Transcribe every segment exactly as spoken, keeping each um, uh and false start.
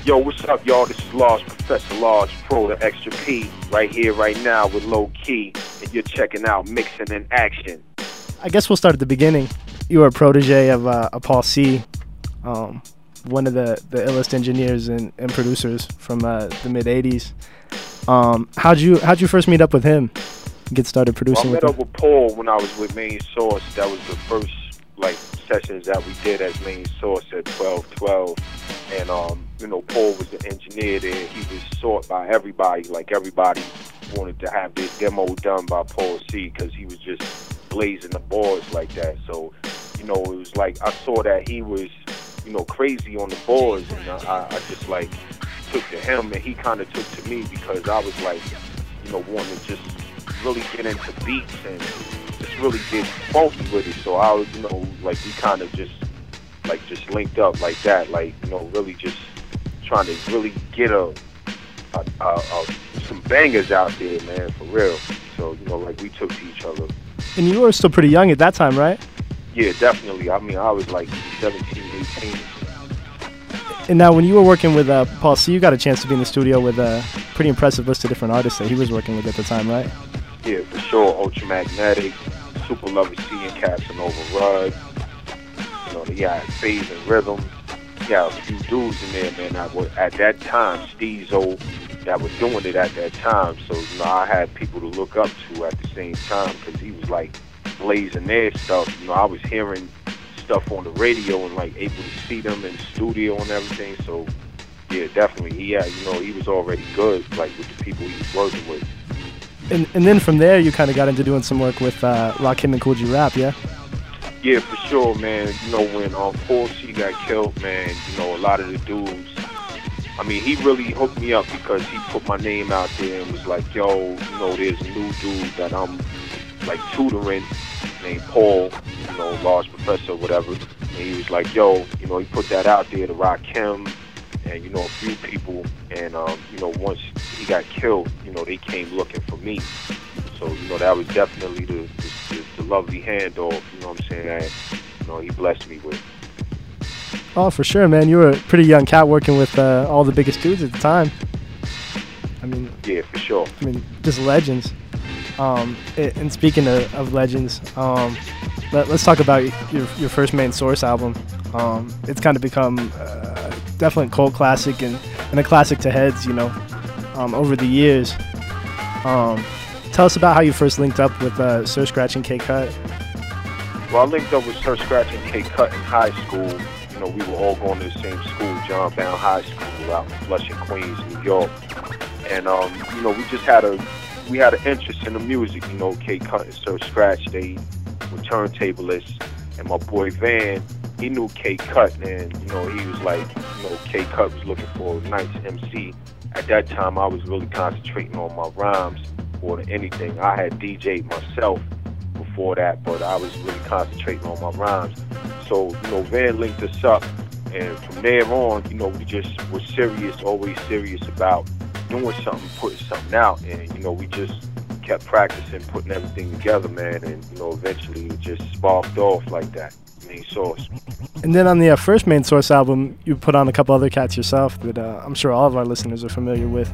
Yo, what's up, y'all? This is Large Professor Large Pro, the Extra P, right here, right now with Low Key, and you're checking out Mixing in Action. I guess we'll start at the beginning. You were a protege of, uh, of Paul C, um, one of the, the illest engineers and, and producers from uh, the mid eighties. Um, how'd you how'd you first meet up with him? Get started producing well, I met with up with Paul when I was with Main Source. That was the first like sessions that we did as Main Source at twelve twelve. And, um, you know, Paul was the engineer there. He was sought by everybody. Like, everybody wanted to have their demo done by Paul C because he was just blazing the boards like that. So, you know, it was like I saw that he was, you know, crazy on the boards. And I, I just, like, took to him. And he kind of took to me because I was, like, you know, wanting to just really get into beats and just really get funky with it. So I was, you know, like, we kind of just... like just linked up like that, like, you know, really just trying to really get a, a, a, a some bangers out there, man, for real. So, you know, like, we took to each other. And you were still pretty young at that time, right? Yeah, definitely. I mean, I was like seventeen, eighteen. And now when you were working with uh, Paul C, you got a chance to be in the studio with a pretty impressive list of different artists that he was working with at the time, right? Yeah, for sure. Ultramagnetic, Super Lover C and Casanova Rudd. You know, they had Phase and Rhythm. Yeah, a few dudes in there, man, that were, at that time, Steezo, that were doing it at that time. So, you know, I had people to look up to at the same time because he was, like, blazing their stuff. You know, I was hearing stuff on the radio and, like, able to see them in the studio and everything. So, yeah, definitely. He had, you know, he was already good, like, with the people he was working with. And and then from there, you kind of got into doing some work with uh, Rakim and Kool G Rap, yeah? Yeah, for sure, man. You know, when um, Paul C got killed, man, you know, a lot of the dudes, I mean, he really hooked me up because he put my name out there and was like, yo, you know, there's a new dude that I'm, like, tutoring named Paul, you know, Large Professor, whatever. And he was like, yo, you know, he put that out there to Rakim and, you know, a few people. And, um, you know, once he got killed, you know, they came looking for me. So, you know, that was definitely the, the, the lovely handoff, you know what I'm saying, that, you know, he blessed me with. Oh, for sure, man. You were a pretty young cat working with uh, all the biggest dudes at the time. I mean... Yeah, for sure. I mean, just legends. Um, and speaking of, of legends, um, let, let's talk about your, your first Main Source album. Um, it's kind of become uh, definitely a cult classic and, and a classic to heads, you know, um, over the years. Um... Tell us about how you first linked up with uh, Sir Scratch and K-Cut. Well, I linked up with Sir Scratch and K-Cut in high school. You know, we were all going to the same school, John Brown High School, out in Flushing, Queens, New York. And, um, you know, we just had a, we had an interest in the music. You know, K-Cut and Sir Scratch, they were turntablists. And my boy Van, he knew K-Cut, and, you know, he was like, you know, K-Cut was looking for a nice M C. At that time, I was really concentrating on my rhymes more than anything. I had D J'd myself before that, but I was really concentrating on my rhymes. So, you know, Van linked us up, and from there on, you know, we just were serious, always serious about doing something, putting something out, and, you know, we just kept practicing, putting everything together, man, and, you know, eventually it just sparked off like that, Main Source. And then on the uh, first Main Source album, you put on a couple other cats yourself that uh, I'm sure all of our listeners are familiar with.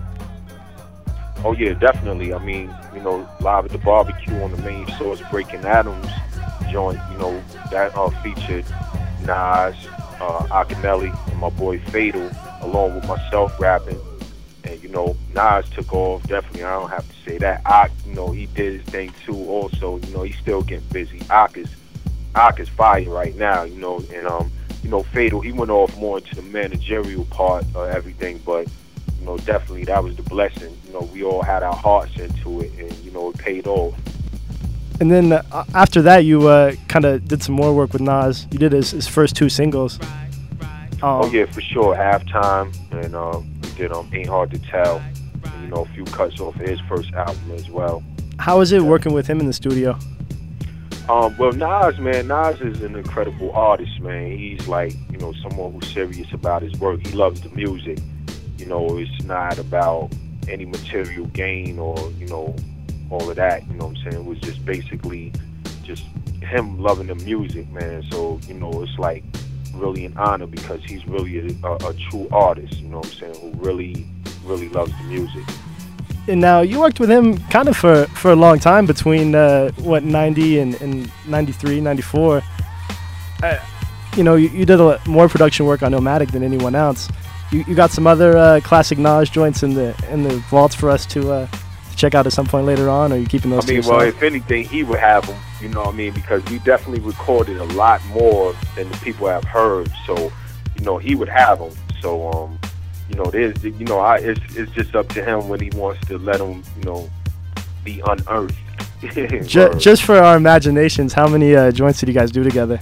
Oh yeah, definitely. I mean, you know, Live at the Barbecue on the Main Source, Breaking Atoms joint, you know, that uh, featured Nas, uh, Akinelli, and my boy Fatal, along with myself rapping. And, you know, Nas took off, definitely, I don't have to say that. Ak, you know, he did his thing too also, you know, he's still getting busy. Ak is, Ak is fire right now, you know, and, um, you know, Fatal, he went off more into the managerial part of everything, but, you know, definitely that was the blessing. You know, we all had our hearts into it, and, you know, it paid off. And then uh, after that, you uh, kind of did some more work with Nas. You did his, his first two singles. Um, oh, yeah, for sure. Halftime, and um, we did um, Ain't Hard to Tell. And, you know, a few cuts off of his first album as well. How was it yeah. working with him in the studio? Um, well, Nas, man, Nas is an incredible artist, man. He's like, you know, someone who's serious about his work. He loves the music. You know, it's not about any material gain or, you know, all of that, you know what I'm saying? It was just basically just him loving the music, man. So, you know, it's like really an honor because he's really a, a, a true artist, you know what I'm saying, who really, really loves the music. And now you worked with him kind of for, for a long time between, uh, what, ninety and, and ninety-three, ninety-four. Uh, you know, you, you did a lot more production work on Illmatic than anyone else. You, you got some other uh, classic Nas joints in the in the vaults for us to, uh, to check out at some point later on, or are you keeping those I mean, to well, yourself? if anything, he would have them, you know what I mean, because we definitely recorded a lot more than the people have heard, so, you know, he would have them. So, um, you know, there's, you know, I, it's, it's just up to him when he wants to let them, you know, be unearthed. just, just for our imaginations, how many uh, joints did you guys do together?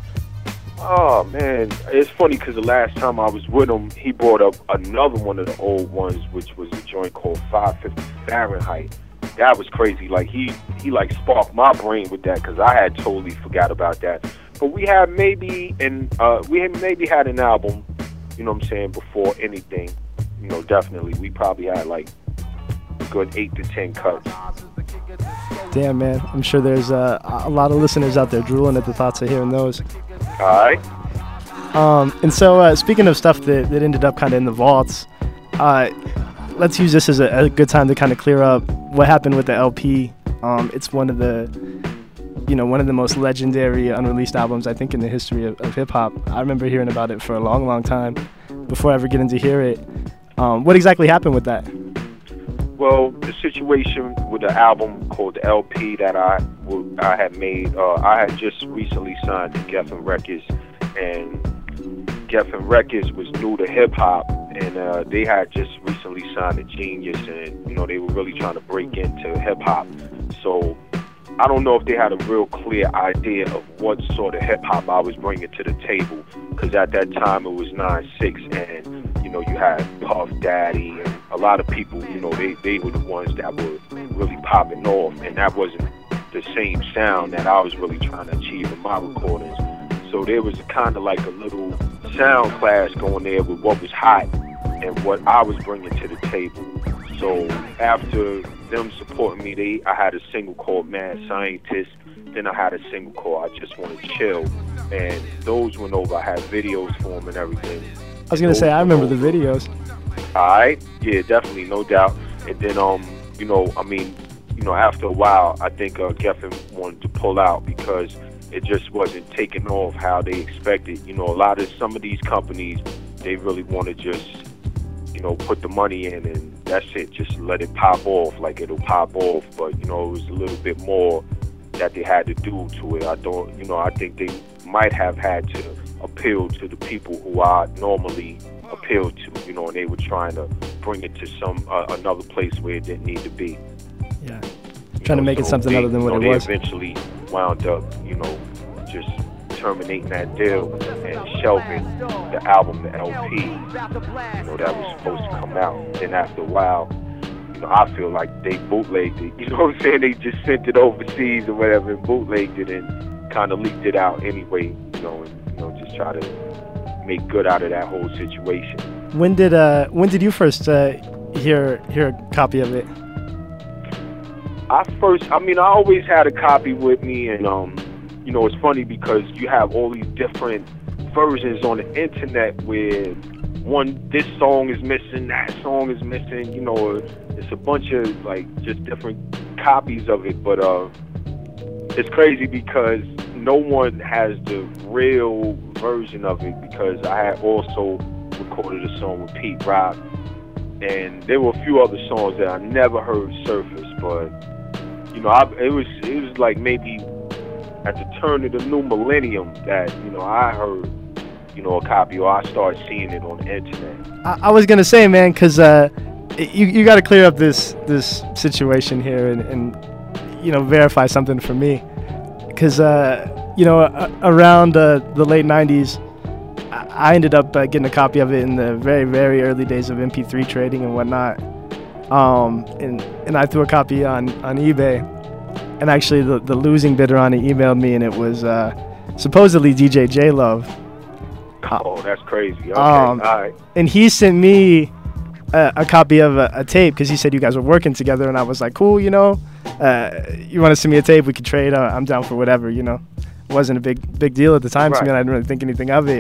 Oh, man, it's funny because the last time I was with him, he brought up another one of the old ones, which was a joint called five fifty Fahrenheit. That was crazy. Like, he, he like, sparked my brain with that because I had totally forgot about that. But we had maybe, and uh, we had maybe had an album, you know what I'm saying, before anything. You know, definitely. We probably had, like, a good eight to ten cuts. Damn, man. I'm sure there's uh, a lot of listeners out there drooling at the thoughts of hearing those. All right. Um, and so, uh, speaking of stuff that, that ended up kind of in the vaults, uh, let's use this as a, a good time to kind of clear up what happened with the L P. Um, it's one of the, you know, one of the most legendary unreleased albums, I think, in the history of, of hip-hop. I remember hearing about it for a long, long time before I ever getting to hear it. Um, what exactly happened with that? Well, the situation with the album called the L P that I, I had made, uh, I had just recently signed to Geffen Records, and Geffen Records was new to hip-hop, and uh, they had just recently signed to Genius, and, you know, they were really trying to break into hip-hop. So I don't know if they had a real clear idea of what sort of hip-hop I was bringing to the table, because at that time it was nine six, and, you know, you had Puff Daddy, and a lot of people, you know, they, they were the ones that were really popping off, and that wasn't the same sound that I was really trying to achieve in my recordings. So there was kind of like a little sound clash going there with what was hot and what I was bringing to the table. So after them supporting me, they I had a single called Mad Scientist, then I had a single called I Just Want to Chill, and those went over. I had videos for them and everything. I was going to say, I remember the videos. All right, yeah, definitely, no doubt. And then, um, you know, I mean, you know, after a while, I think uh, Geffen wanted to pull out because it just wasn't taking off how they expected. You know, a lot of some of these companies, they really want to just, you know, put the money in and that's it, just let it pop off, like it'll pop off. But, you know, it was a little bit more that they had to do to it. I don't, you know, I think they might have had to appeal to the people who I normally appeal to, you know, and they were trying to bring it to some uh, another place where it didn't need to be. Yeah, you trying know, to make so it something they, other than what you know, it they was. Eventually wound up, you know, just terminating that deal and shelving the album, the L P, you know, that was supposed to come out. And after a while, you know, I feel like they bootlegged it. You know what I'm saying? They just sent it overseas or whatever and bootlegged it and kind of leaked it out anyway, you know, and, you know, just try to make good out of that whole situation. When did uh when did you first uh, hear hear a copy of it? I first, I mean, I always had a copy with me, and um, you know, it's funny because you have all these different versions on the internet where one, this song is missing, that song is missing, you know, it's a bunch of like just different copies of it, but uh, it's crazy because no one has the real version of it because I had also recorded a song with Pete Rock, and there were a few other songs that I never heard surface, but you know, I, it was it was like maybe at the turn of the new millennium that, you know, I heard, you know, a copy, or I started seeing it on the internet. I, I was gonna say, man, because uh, you you got to clear up this this situation here and, and you know, verify something for me, because uh, you know, uh, around uh, the late nineties, I, I ended up uh, getting a copy of it in the very very early days of M P three trading and whatnot. Um, and, and I threw a copy on, on eBay, and actually the, the losing bidder on it emailed me, and it was uh, supposedly D J J-Love. Oh, that's crazy. Okay, um, all right. And he sent me a, a copy of a, a tape because he said you guys were working together, and I was like, cool, you know, uh, you want to send me a tape, we could trade, uh, I'm down for whatever, you know. It wasn't a big big deal at the time Right. to me, and I didn't really think anything of it.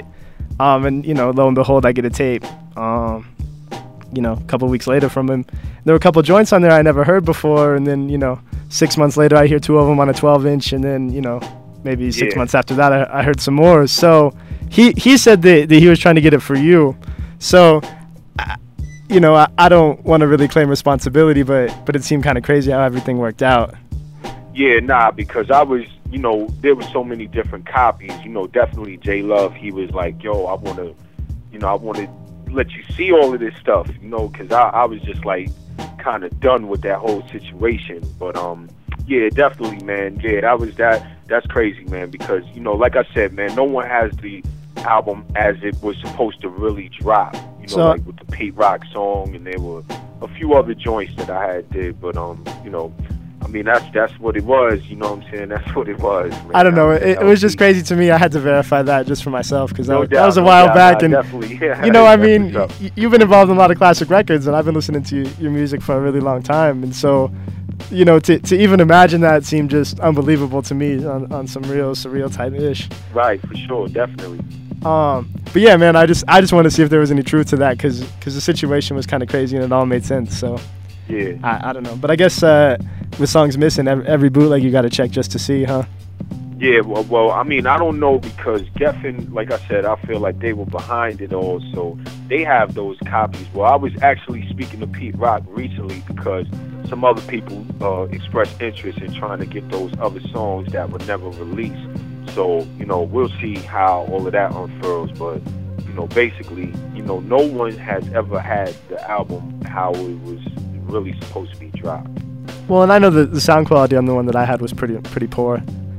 Um, and you know, lo and behold, I get a tape. Um, you know, a couple weeks later from him. There were a couple joints on there I never heard before, and then you know, six months later, I hear two of them on a twelve inch, and then you know, maybe six Yeah. months after that, I, I heard some more. So he he said that, that he was trying to get it for you. So. I, You know, I, I don't want to really claim responsibility, but but it seemed kind of crazy how everything worked out. Yeah, nah, because I was, you know, there were so many different copies. You know, definitely J Love, he was like, yo, I want to, you know, I want to let you see all of this stuff, you know, because I, I was just like kind of done with that whole situation. But, um, yeah, definitely, man. Yeah, that was that. That's crazy, man, because, you know, like I said, man, no one has the album as it was supposed to really drop. You know, So- like with the Pete Rock song, and there were a few other joints that I had did, but um, you know, I mean that's that's what it was. You know what I'm saying? That's what it was. Man. I don't know. That It, it was just crazy to me. I had to verify that just for myself because that, No was- that doubt, was a no while doubt. back, Nah, and definitely, yeah, you know, I that's mean, what's up. y- you've been involved in a lot of classic records, and I've been listening to your music for a really long time, and so. You know, to to even imagine that seemed just unbelievable to me on, on some real surreal type ish. Right, for sure, definitely. Um, but yeah, man, I just I just wanted to see if there was any truth to that because the situation was kind of crazy and it all made sense. So Yeah. I, I don't know, but I guess uh, with songs missing, every, every bootleg you got to check just to see, huh? Yeah, well, well, I mean, I don't know because Geffen, like I said, I feel like they were behind it all, so they have those copies. Well, I was actually speaking to Pete Rock recently because some other people uh, expressed interest in trying to get those other songs that were never released. So, you know, we'll see how all of that unfurls, but, you know, basically, you know, no one has ever had the album how it was really supposed to be dropped. Well, and I know that the sound quality on the one that I had was pretty pretty poor.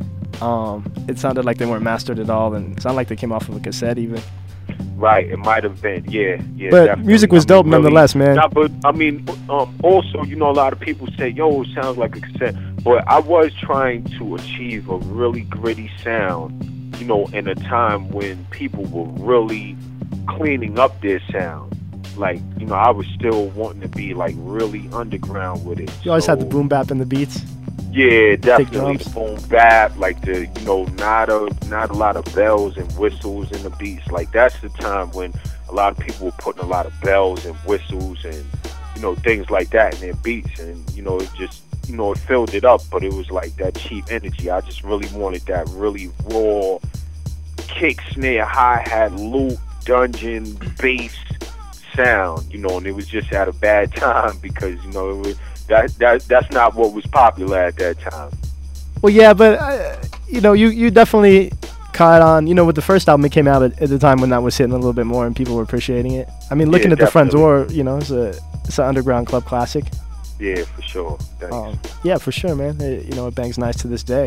Um, it sounded like they weren't mastered at all, and it sounded like they came off of a cassette even. Right, it might have been, yeah, yeah. But definitely. music was I mean, dope really, nonetheless, man. Nah, but I mean, um, also, you know, a lot of people say, "Yo, it sounds like a cassette," but I was trying to achieve a really gritty sound, you know, in a time when people were really cleaning up their sound. Like, you know, I was still wanting to be like really underground with it. You always so, had the boom bap and the beats. Yeah, definitely drums. the boom bap, like the, you know, not a not a lot of bells and whistles in the beats. Like that's the time when a lot of people were putting a lot of bells and whistles and, you know, things like that in their beats, and you know, it just, you know, it filled it up, but it was like that cheap energy. I just really wanted that really raw kick, snare, hi-hat, loop, dungeon, bass sound, you know, and it was just at a bad time because, you know, it was That, that that's not what was popular at that time. Well, yeah, but uh, you know, you, you definitely caught on. You know, with the first album, it came out at, at the time when that was hitting a little bit more and people were appreciating it. I mean, looking Yeah, at the front definitely. door, you know, it's a it's an underground club classic. Yeah, for sure. Thanks. Um, yeah, for sure, man. It, you know, it bangs nice to this day.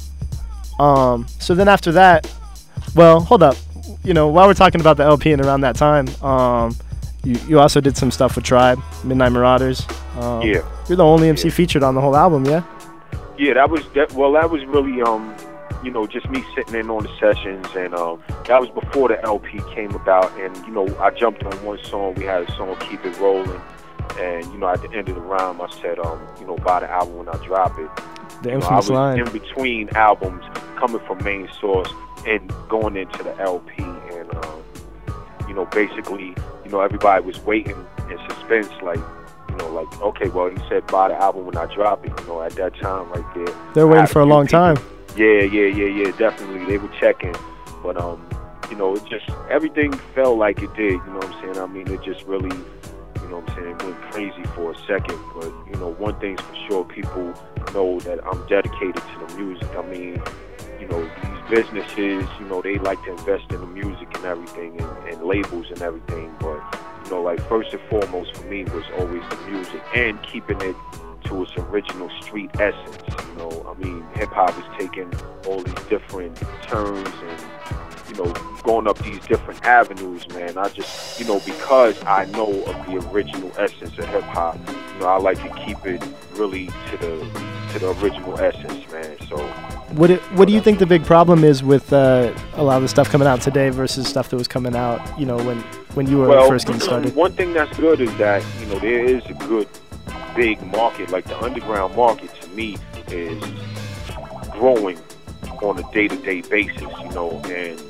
Um, so then after that, well, hold up. You know, while we're talking about the L P and around that time, um, you you also did some stuff with Tribe, Midnight Marauders. Um, yeah, You're the only M C Yeah. featured on the whole album, yeah? yeah. That was that. Well, that was really um, you know, just me sitting in on the sessions, and um, that was before the L P came about. And you know, I jumped on one song. We had a song, "Keep It Rolling," and you know, at the end of the rhyme, I said, um, you know, buy the album when I drop it. The You know, I infamous was line. in between albums, coming from Main Source and going into the L P, and um, you know, basically, you know, everybody was waiting in suspense, like, you know, like, okay, well, he said buy the album when I drop it. You know, at that time, right there, They're I waiting had for a few long people- time. Yeah, yeah, yeah, yeah, definitely. They were checking, but um, you know, it just everything felt like it did. You know what I'm saying? I mean, it just really, you know what I'm saying, it went crazy for a second. But you know, one thing's for sure, people know that I'm dedicated to the music. I mean, you know, these businesses, you know, they like to invest in the music and everything, and, and labels and everything. But you know, like first and foremost for me was always the music and keeping it to its original street essence. You know, I mean, hip hop is taking all these different turns and, you know, going up these different avenues, man. I just, you know, because I know of the original essence of hip hop, you know, I like to keep it really to the to the original essence, man. So What it, what do you think the big problem is with uh, a lot of the stuff coming out today versus stuff that was coming out, you know, when, when you were well, first getting started? one thing that's good is that, you know, there is a good big market. Like the underground market to me is growing on a day-to-day basis, you know, and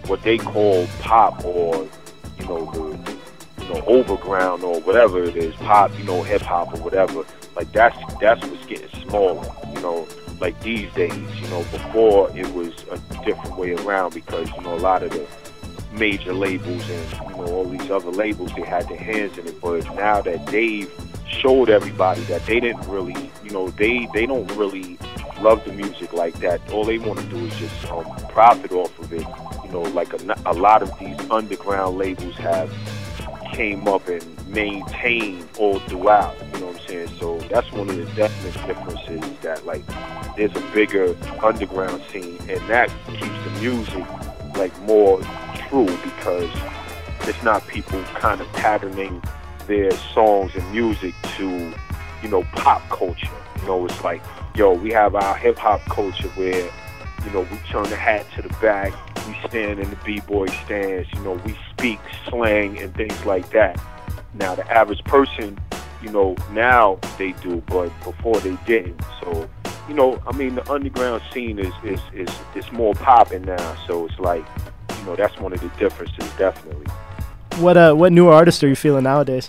what they call pop, or you know the you know overground or whatever it is, pop, you know, hip hop or whatever. Like that's that's what's getting smaller, you know. Like these days, you know, before it was a different way around, because you know a lot of the major labels and you know all these other labels, they had their hands in it. But now that they've showed everybody that they didn't really, you know, they they don't really love the music like that. All they want to do is just um, profit off of it. You know, like a, a lot of these underground labels have came up and maintained all throughout. You know what I'm saying? So that's one of the definite differences, that like there's a bigger underground scene, and that keeps the music like more true, because it's not people kind of patterning their songs and music to, you know, pop culture. You know, it's like, yo, we have our hip hop culture where, you know, we turn the hat to the back, we stand in the b-boy stance, you know, we speak slang and things like that. Now the average person, you know, now they do, but before they didn't. So, you know, I mean, the underground scene is is is, is more popping now. So it's like, you know, that's one of the differences, definitely. What uh, what new artists are you feeling nowadays?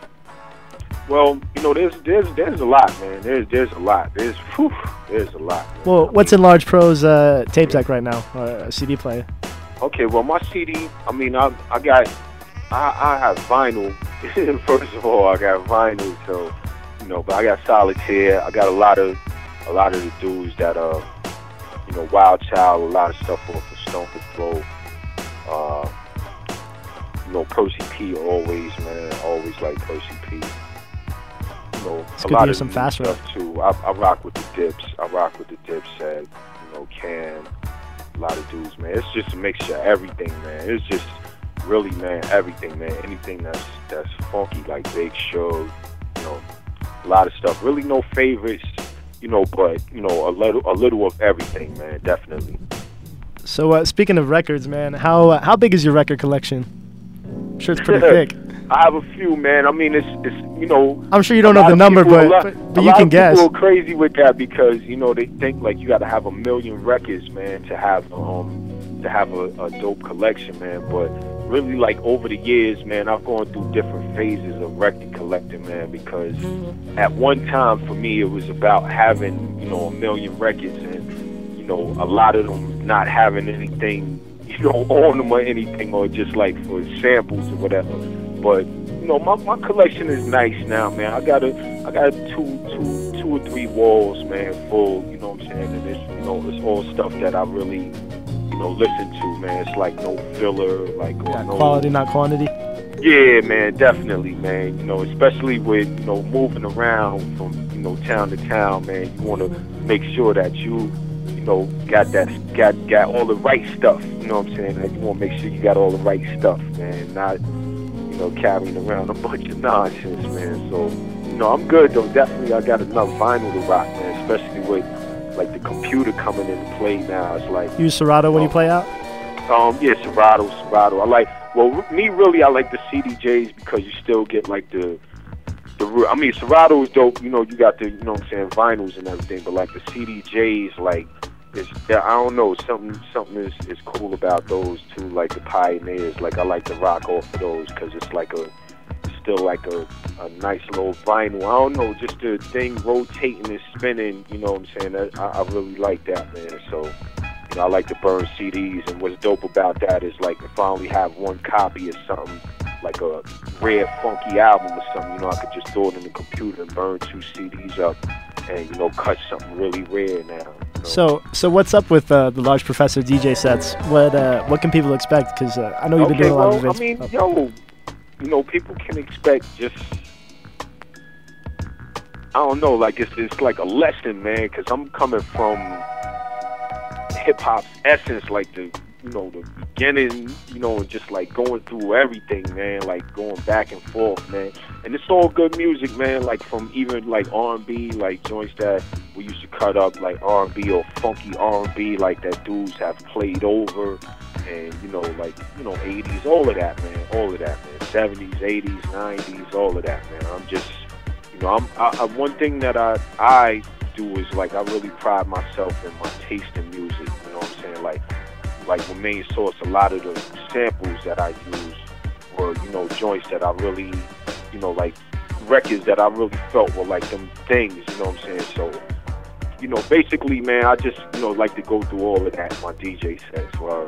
Well, you know, there's there's there's a lot, man. There's there's a lot. There's whew, there's a lot. Man. Well, what's in Large Pro's uh, tape deck right now, or a C D player? Okay, well, my C D, I mean, I I got, I I have vinyl. First of all, I got vinyl, so you know, but I got Solitaire. I got a lot of a lot of the dudes that uh, you know, Wild Child, a lot of stuff off of Stone Patrol. Uh, you know, Percy P always, man, always like Percy P. You know, it's a good lot to hear of some new fast rap stuff too. I, I rock with the Dips. I rock with the Dipset. You know, Cam. A lot of dudes, man. It's just a mixture of everything, man. It's just really, man, everything, man. Anything that's that's funky, like Big Shug. You know, a lot of stuff. Really, no favorites. You know, but you know, a little a little of everything, man. Definitely. So uh, speaking of records, man, how uh, how big is your record collection? I'm sure it's pretty big. I have a few, man. I mean, it's it's you know. I'm sure you don't know the number, people, but lot, but, but you can guess. A lot of people are crazy with that, because you know they think like you got to have a million records, man, to have um to have a, a dope collection, man. But really, like over the years, man, I've gone through different phases of record collecting, man. Because at one time, for me, it was about having you know a million records, and you know a lot of them not having anything, you know, on them or anything, or just like for samples or whatever. But you know, my, my collection is nice now, man. I got a I got two two two or three walls, man, full. You know what I'm saying? And it's you know it's all stuff that I really you know listen to, man. It's like no filler, like or Yeah, no quality, not quantity. Yeah, man, definitely, man. You know, especially with you know moving around from you know town to town, man. You want to make sure that you you know got that got got all the right stuff. You know what I'm saying? Like, you want to make sure you got all the right stuff, man. Not you know, carrying around a bunch of nonsense, man. So, you know, I'm good, though. Definitely, I got enough vinyl to rock, man, especially with, like, the computer coming into play now. It's like... Use Serato when um, you play out? Um, yeah, Serato, Serato. I like... Well, me, really, I like the C D Js because you still get, like, the... the I mean, Serato is dope. You know, you got the, you know what I'm saying, vinyls and everything. But, like, the C D Js, like... It's, I don't know, something something is, is cool about those too, like the Pioneers. Like I like to rock off of those because it's like a, it's still like a, a nice little vinyl. I don't know, just the thing rotating and spinning. You know what I'm saying? I, I really like that, man. So, you know, I like to burn C Ds. And what's dope about that is like if I only have one copy of something, like a rare funky album or something, you know, I could just throw it in the computer and burn two C Ds up, and you know, cut something really rare now. So, so what's up with uh, the Large Professor D J sets? What uh, what can people expect? Because uh, I know you've okay, been doing a lot well, of events. I mean, oh. yo, you know, people can expect just, I don't know, like it's it's like a lesson, man. Because I'm coming from hip hop's essence, like the you know the beginning, you know, and just like going through everything, man. Like going back and forth, man. And it's all good music, man. Like from even like R and B, like joints that we used to cut up, like R and B or funky R and B, like that dudes have played over, and you know, like you know, eighties, all of that, man, all of that, man, seventies, eighties, nineties, all of that, man. I'm just, you know, I'm I, I, one thing that I I do is like I really pride myself in my taste in music. You know what I'm saying? Like, like with Main Source, a lot of the samples that I used were, you know, joints that I really, you know, like records that I really felt were like them things, you know what I'm saying? So, you know, basically, man, I just, you know, like to go through all of that in my D J sets. Where,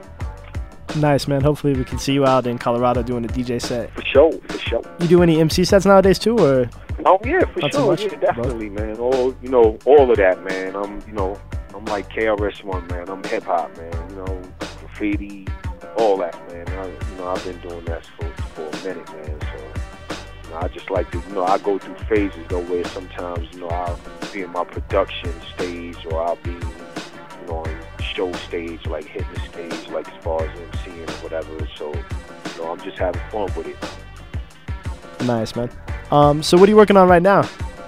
Nice, man. Hopefully we can see you out in Colorado doing a D J set. For sure, for sure. You do any M C sets nowadays too, or? Oh yeah, for Not too sure. much, Yeah, definitely, man. All, you know, all of that, man. I'm, you know, I'm like K R S One, man. I'm hip hop, man. You know, graffiti, all that, man. I, you know, I've been doing that for for a minute, man. So, you know, I just like to, you know, I go through phases though, where sometimes, you know, I'll be in my production stage, or I'll be, you know, on show stage, like hitting the stage, like as far as MCing or whatever. So, you know, I'm just having fun with it. Nice, man. Um, so what are you working on right now?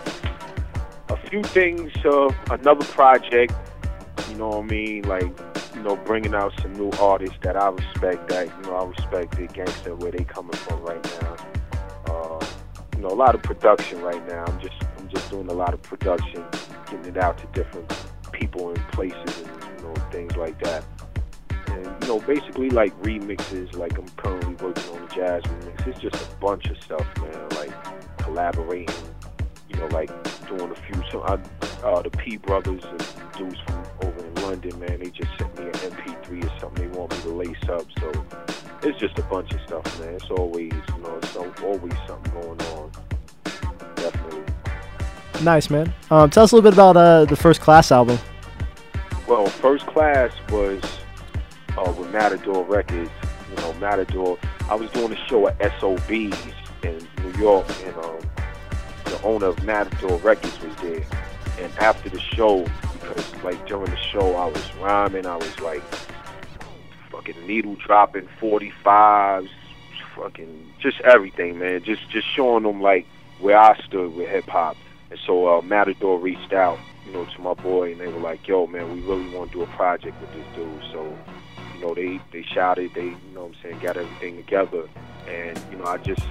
A few things, uh, another project, you know what I mean, like, you know, bringing out some new artists that I respect, that, you know, I respect the gangster, where they coming from right now. Uh, you know, a lot of production right now. I'm just, I'm just doing a lot of production, getting it out to different people and places and, you know, things like that. And, you know, basically like remixes, like I'm currently working on a jazz remix. It's just a bunch of stuff, man, like collaborating, you know, like doing a few, so I, uh, the P Brothers, the dudes from over in London, man, they just sent me an M P three or something they want me to lace up, so it's just a bunch of stuff, man. It's always, you know, it's always something going on, definitely. Nice, man. Um, tell us a little bit about uh, the First Class album. Well, First Class was uh, with Matador Records. You know, Matador, I was doing a show at S O B's in New York, and um, the owner of Matador Records was there. And after the show, because like during the show I was rhyming, I was like fucking needle dropping forty-fives, fucking just everything, man. Just just showing them like where I stood with hip hop. And so uh, Matador reached out, you know, to my boy, and they were like, "Yo, man, we really want to do a project with this dude." So, you know, they they shouted, they, you know what I'm saying, got everything together, and you know, I just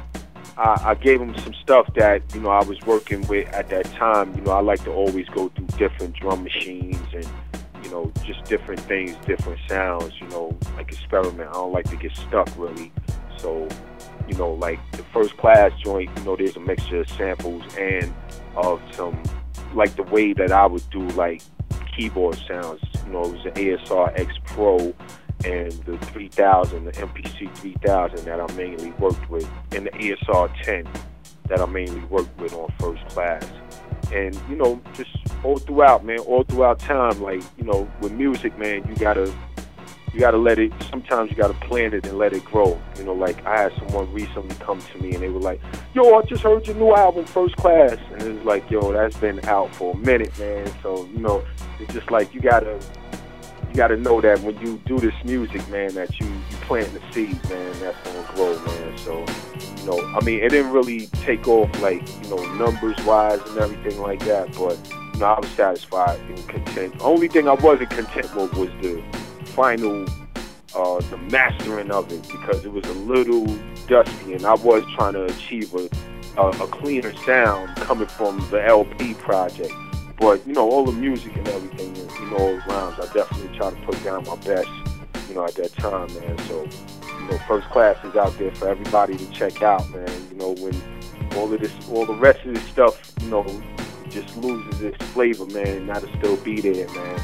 I, I gave them some stuff that, you know, I was working with at that time. You know, I like to always go through different drum machines and, you know, just different things, different sounds, you know, like experiment. I don't like to get stuck, really. So, you know, like the First Class joint, you know, there's a mixture of samples and of some, like the way that I would do, like, keyboard sounds. You know, it was an A S R X Pro and the three thousand, the M P C three thousand that I mainly worked with, and the A S R ten that I mainly worked with on First Class. And, you know, just all throughout, man, all throughout time, like, you know, with music, man, you gotta, you gotta let it, sometimes you gotta plant it and let it grow. You know, like, I had someone recently come to me and they were like, "Yo, I just heard your new album, First Class." And it was like, yo, that's been out for a minute, man. So, you know, it's just like, you gotta, you gotta know that when you do this music, man, that you, you plant the seed, man, that's gonna grow, man. So, you know, I mean, it didn't really take off, like, you know, numbers-wise and everything like that, but, you know, I was satisfied and content. The only thing I wasn't content with was the final, uh, the mastering of it, because it was a little dusty, and I was trying to achieve a, a, a cleaner sound coming from the L P project. But, you know, all the music and everything, you know, all rhymes, I definitely try to put down my best, you know, at that time, man. So, you know, First Class is out there for everybody to check out, man. You know, when all of this, all the rest of this stuff, you know, just loses its flavor, man, that'll still be there, man.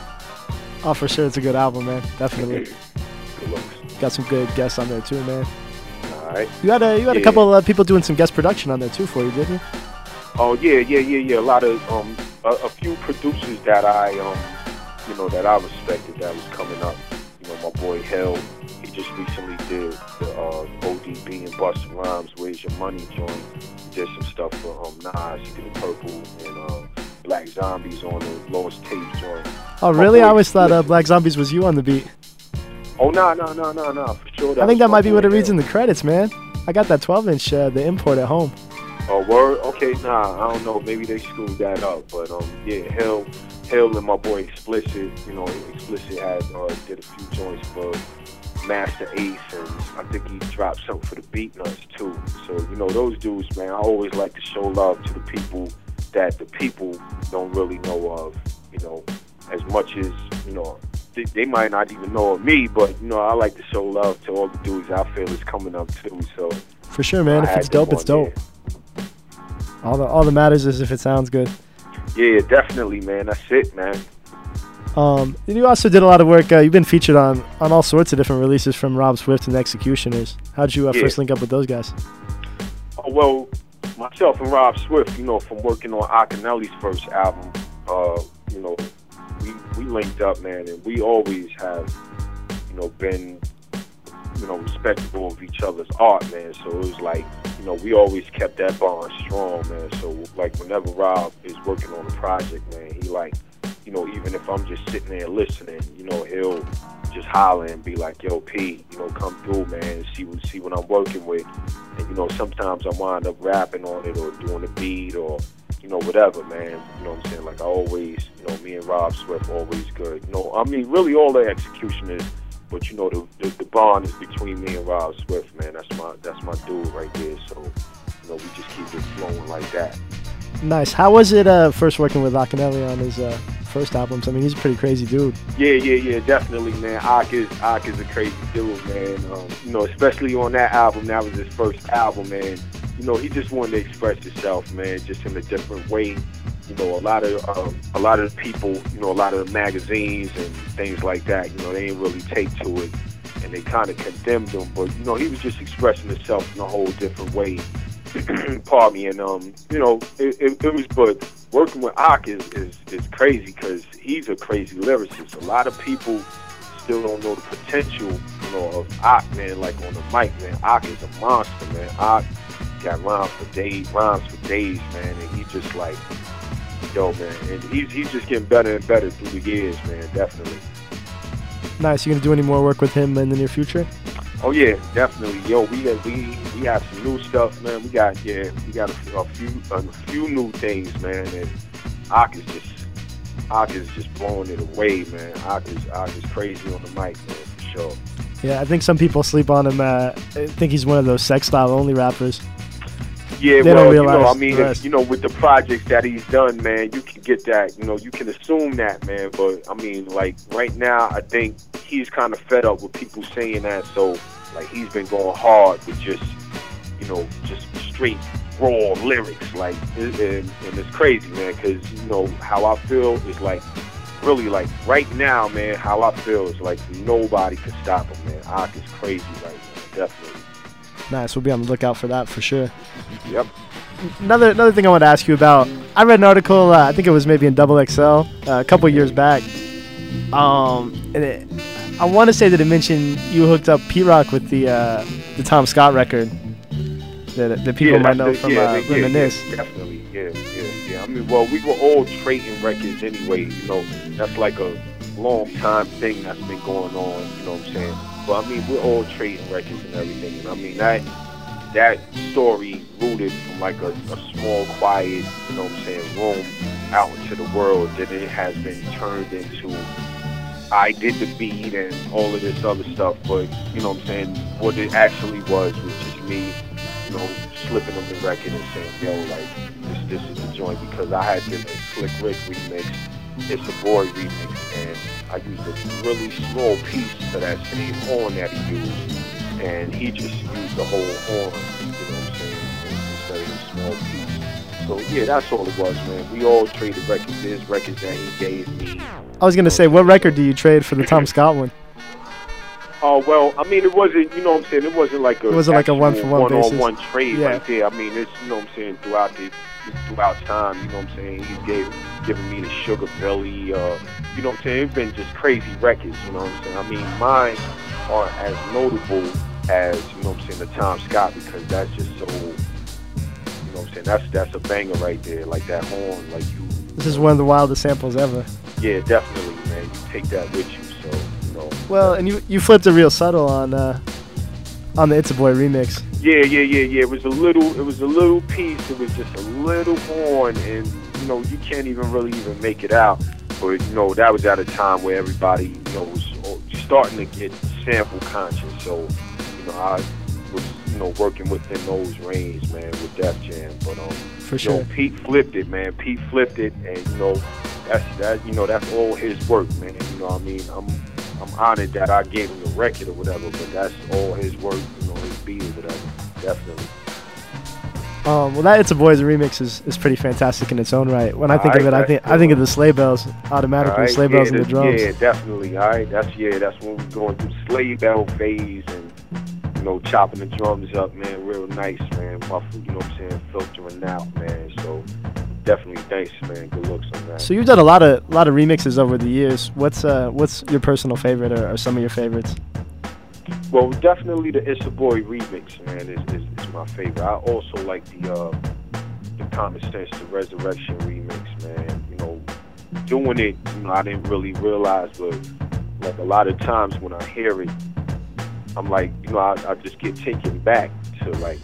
Oh, for sure, it's a good album, man. Definitely. Good looks. Got some good guests on there too, man. All right. You had a you had yeah. a couple of people doing some guest production on there too for you, didn't you? Oh yeah, yeah, yeah, yeah. A lot of um, a, a few producers that I um, you know, that I respected that was coming up. You know, my boy Hell, he just recently did the uh, O D B and Busta Rhymes "Where's Your Money" joint. He did some stuff for um Nas. He did Purple and uh, Black Zombies on the Lost Tape joint. Oh My really? boy I always thought uh, Split. Black Zombies was you on the beat. Oh no, no, no, no, no, for sure. I think that might be what it reads in. in the credits, man. I got that twelve inch, uh, the import at home. Oh, word? Okay, nah, I don't know. Maybe they screwed that up. But, um, yeah, Hell, Hell and my boy Explicit, you know, Explicit had, uh, did a few joints for Master Ace, and I think he dropped something for the Beat Nuts, too. So, you know, those dudes, man, I always like to show love to the people that the people don't really know of, you know, as much as, you know, they, they might not even know of me, but you know, I like to show love to all the dudes I feel is coming up too. So for sure, man. I If it's dope, it's dope. There. All the all that matters is if it sounds good. Yeah, definitely, man. That's it, man. Um, and you also did a lot of work. Uh, you've been featured on, on all sorts of different releases from Rob Swift and Executioners. How did you uh, Yeah. first link up with those guys? Oh, well, myself and Rob Swift, you know, from working on Akinelli's first album, uh, you know, we we linked up, man, and we always have, you know, been, you know, respectful of each other's art, man. So it was like, you know, we always kept that bond strong, man. So like whenever Rob is working on a project, man, he like, you know, even if I'm just sitting there listening, you know, he'll just holler and be like, yo, P, you know, come through, man, and see, see what I'm working with. And, you know, sometimes I wind up rapping on it or doing a beat or, you know, whatever, man. You know what I'm saying? Like, I always, you know, me and Rob Swift always good. You know, I mean, really all the Executioners, but, you know, the, the, the bond is between me and Rob Swift, man. That's my, that's my dude right there. So, you know, we just keep it flowing like that. Nice. How was it uh, first working with Akinelli on his uh, first albums? I mean, he's a pretty crazy dude. Yeah, yeah, yeah, definitely, man. Ak is, Ak is a crazy dude, man. Um, you know, especially on that album, that was his first album, man. You know, he just wanted to express himself, man, just in a different way. You know, a lot of um, a lot of the people, you know, a lot of the magazines and things like that, you know, they didn't really take to it, and they kind of condemned him. But, you know, he was just expressing himself in a whole different way. Pardon me, and um, you know, it, it, it was. But working with Ak is is, is crazy because he's a crazy lyricist. A lot of people still don't know the potential, you know, of Ak, man. Like on the mic, man, Ak is a monster, man. Ak got rhymes for days, rhymes for days, man, and he just like, yo, man, and he's he's just getting better and better through the years, man. Definitely. Nice. You gonna do any more work with him in the near future? Oh yeah, definitely. Yo, we we we have some new stuff, man. We got yeah, we got a, a few a few new things, man. And Ak is just Ak is just blowing it away, man. Ak is Ak is crazy on the mic, man, for sure. Yeah, I think some people sleep on him. Uh, I think he's one of those sex style only rappers. Yeah, They well, don't you know, I realize mean, the if, rest. you know, with the projects that he's done, man, you can get that. You know, you can assume that, man. But I mean, like right now, I think he's kind of fed up with people saying that. So, like, he's been going hard with just, you know, just straight raw lyrics. Like, and, and it's crazy, man, because you know how I feel is like, really, like right now, man. How I feel is like nobody can stop him, man. Ak is crazy right now, definitely. Nice. We'll be on the lookout for that for sure. Yep. Another another thing I want to ask you about. I read an article. Uh, I think it was maybe in Double X L uh, a couple years back. Um, and it, I want to say that it mentioned you hooked up Pete Rock with the uh, the Tom Scott record that that people Yeah, might that's know the- from yeah, uh, yeah, Reminisce. Yeah, definitely, yeah, yeah, yeah. I mean, well, we were all trading records anyway. You know, that's like a long time thing that's been going on. You know what I'm saying? But I mean, we're all trading records and everything. And I mean, that that story rooted from like a, a small, quiet, you know what I'm saying, room out into the world. That it has been turned into. I did the beat and all of this other stuff, but you know what I'm saying, what it actually was was just me, you know, slipping on the record and saying, yo, like, this this is the joint, because I had this Slick Rick remix, It's a Boy remix, and I used a really small piece of that same horn that he used, and he just used the whole horn, you know what I'm saying, instead of the small piece. So yeah, that's all it was, man. We all traded records. There's records that he gave me. I was gonna say, what record do you trade for the Tom Scott one? Oh, well, I mean, it wasn't, you know what I'm saying, it wasn't like a, It wasn't like a one-for-one one-on-one basis. trade Yeah. right there. I mean, it's, you know what I'm saying, throughout the, throughout time, you know what I'm saying, he's gave, giving me the Sugar Billy, uh, you know what I'm saying, it's been just crazy records, you know what I'm saying. I mean, mine aren't as notable as, you know what I'm saying, the Tom Scott, because that's just so, you know what I'm saying, that's, that's a banger right there, like that horn, like you. This is one of the wildest samples ever. Yeah, definitely, man, you take that with you, so, you know. Well, and you you flipped it real subtle on uh, on the It's a Boy remix. Yeah, yeah, yeah, yeah. It was a little, it was a little piece. It was just a little horn, and you know, you can't even really even make it out. But you know, that was at a time where everybody, you know, was starting to get sample conscious. So, you know, I was, you know, working within those range, man, with Def Jam. But um, For you sure. know, Pete flipped it, man. Pete flipped it, and you know, that's that. You know, that's all his work, man. You know what I mean? I'm I'm honored that I gave him the record or whatever, but that's all his work, you know, his beat or whatever, definitely. Um, well, that "It's a Boys" remix is, is pretty fantastic in its own right. When I think All of it, right, I think I think of the sleigh bells automatically, right, sleigh yeah, bells and the the- drums. Yeah, definitely. All right, that's yeah, that's when we're going through sleigh bell phase and you know chopping the drums up, man, real nice, man. Muffled, you know what I'm saying, filtering out, man. So definitely, thanks, man. Good looks on that. So you've done a lot of lot of remixes over the years. What's uh what's your personal favorite or, or some of your favorites? Well, definitely the "It's a Boy" remix, man, is, is, is my favorite. I also like the uh, the Common Sense, the Resurrection remix, man. You know, doing it, you know, I didn't really realize, but like a lot of times when I hear it, I'm like, you know, I, I just get taken back to like,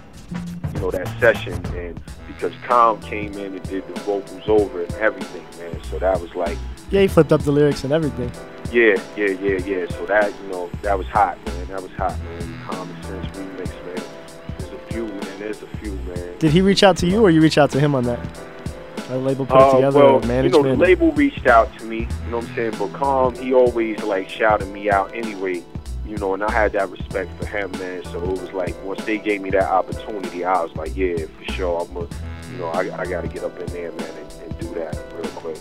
you know, that session, and because Calm came in and did the vocals over and everything, man. So that was like, Yeah, he flipped up the lyrics and everything. yeah, yeah, yeah, yeah. So that, you know, that was hot, man. That was hot, man. Common Sense remix, man. There's a few, man. There's a few, man. Did he reach out to you, or you reach out to him on that? A label put Uh, it together, well, or management? you know, the label reached out to me, you know what I'm saying? But Calm, he always, like, shouted me out anyway, you know, and I had that respect for him, man. So it was like, once they gave me that opportunity, I was like, yeah, for sure. I'm a, you know, I, I got to get up in there, man, and, and do that real quick.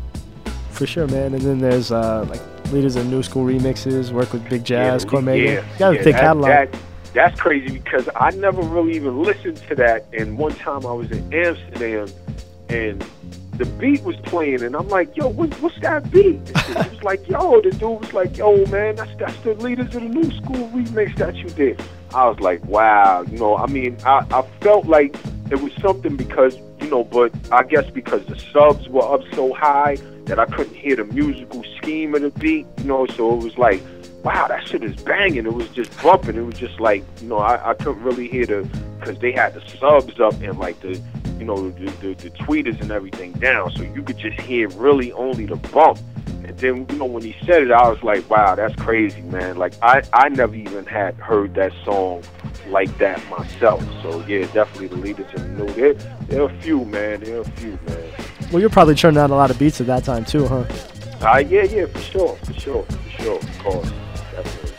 For sure, man. And then there's uh, like Leaders of New School remixes, work with Big Jazz, yeah, Cormega. Yeah, You got a yeah, big that, catalog. That, that's crazy because I never really even listened to that. And one time I was in Amsterdam and the beat was playing, and I'm like, yo, what, what's that beat? It was like, yo, the dude was like, yo, man, that's that's the Leaders of the New School remix that you did. I was like, wow, you know, I mean, I, I felt like it was something because, you know, but I guess because the subs were up so high that I couldn't hear the musical scheme of the beat, you know, so it was like, wow, that shit is banging. It was just bumping. It was just like, you know, I, I couldn't really hear the, because they had the subs up and like the, you know, the, the, the tweeters and everything down, so you could just hear really only the bump. And then, you know, when he said it, I was like, wow, that's crazy, man. Like, I, I never even had heard that song like that myself. So, yeah, definitely the Leaders in the New. There, there are a few, man. There are a few, man. Well, you're probably churning out a lot of beats at that time, too, huh? Uh, yeah, yeah, for sure, for sure, for sure, of course, definitely.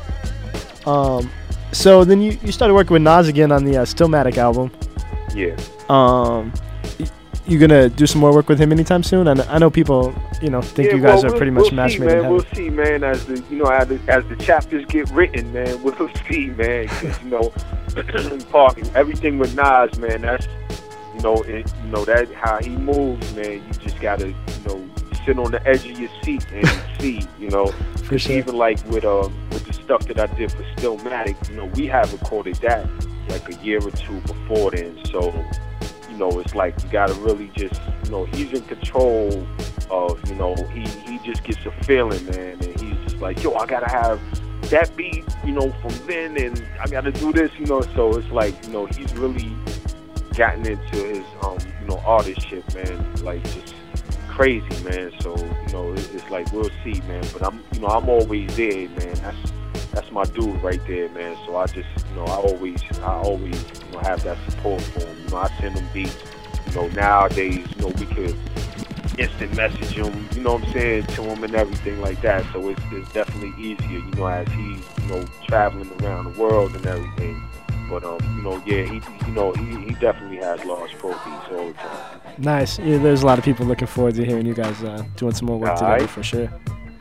Um, so then you, you started working with Nas again on the uh, Stillmatic album. Yeah. Um, y- you gonna do some more work with him anytime soon? I know, I know people, you know, think yeah, you guys well, are we'll, pretty much we'll match see, made in man. heaven. We'll see, man. As the you know, as the, as the chapters get written, man, we'll see, man. 'Cause, you know, talking everything with Nas, man. That's you know, it, you know that how he moves, man. You just gotta, you know, sit on the edge of your seat and see, you know. For sure. Even like with uh with the stuff that I did for Stillmatic, you know, we had recorded that like a year or two before then. So, you know, it's like you gotta really just, you know, he's in control of, you know, he he just gets a feeling, man, and he's just like, yo, I gotta have that beat, you know, from then, and I gotta do this, you know. So it's like, you know, he's really gotten into his um, you know, artistship, man, like just crazy, man. So, you know, it's, it's like we'll see, man. But I'm, you know, I'm always there, man. That's that's my dude right there, man. So I just, you know, I always, I always, you know, have that support for him. You know, I send him beats. You know, nowadays, you know, we could instant message him, you know what I'm saying, to him and everything like that. So it's, it's definitely easier, you know, as he's, you know, traveling around the world and everything. But, um, you know, yeah, he, you know, he, he definitely has large pro beats all the time. Nice. Yeah, there's a lot of people looking forward to hearing you guys uh, doing some more work All together right. for sure.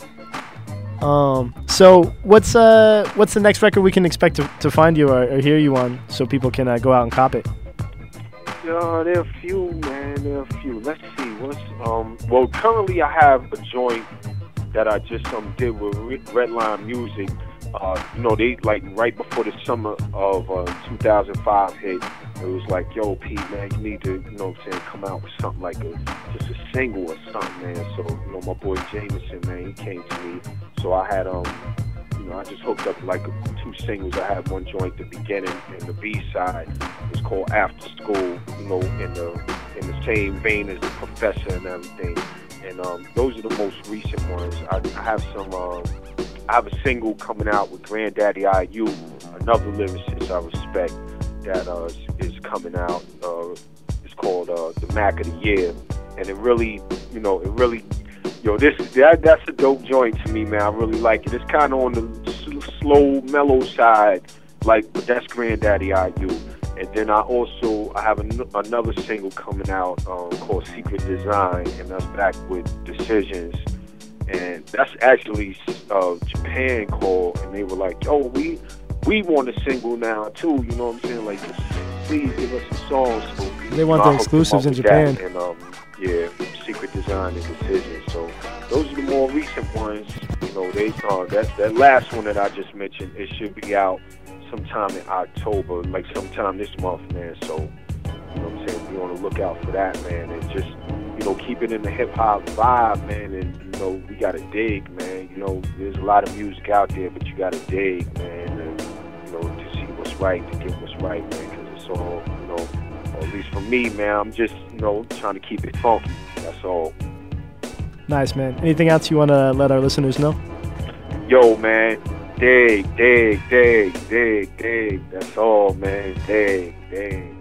Um, so what's uh what's the next record we can expect to, to find you or, or hear you on, so people can uh, go out and cop it? Yeah, there are a few, man. There are a few. Let's see. What's um? Well, currently I have a joint that I just um did with Redline Music. Uh, you know, they like right before the summer of uh, two thousand five hit. It was like, yo, Pete, man, you need to, you know what I'm saying, come out with something like a just a single or something, man. So, you know, my boy Jameson, man, he came to me. So I had um, you know, I just hooked up like two singles. I had one joint at the beginning and the B side. It's called After School, you know, in the in the same vein as The Professor and everything. And um, those are the most recent ones. I, I have some. Uh, I have a single coming out with Granddaddy I U, another lyricist I respect, that uh, is, is coming out. Uh, it's called uh, The Mac of the Year, and it really, you know, it really Yo, this that that's a dope joint to me, man. I really like it. It's kind of on the s- slow, mellow side, like, but that's Granddaddy I U. And then I also I have an, another single coming out um, called Secret Design, and that's back with Decisions. And that's actually uh, Japan called, and they were like, "Yo, we we want a single now too." You know what I'm saying? Like, just, please give us some songs. So, They want you know, the I hooked them exclusives up in with Japan. that. And um, yeah, Secret Design and Decisions. So those are the more recent ones. You know, they uh, that that last one that I just mentioned, it should be out sometime in October, like sometime this month, man. So, you know what I'm saying? Be on the lookout for that, man. And just, you know, keep it in the hip hop vibe, man. And, you know, we gotta dig, man. You know, there's a lot of music out there, but you gotta dig, man. And, you know, to see what's right, to get what's right, man. Because it's all, you know, or at least for me, man, I'm just, you know, trying to keep it funky. That's all. Nice, man. Anything else you want to let our listeners know? Yo, man. Dig, dig, dig, dig, dig. That's all, man. Dig, dig.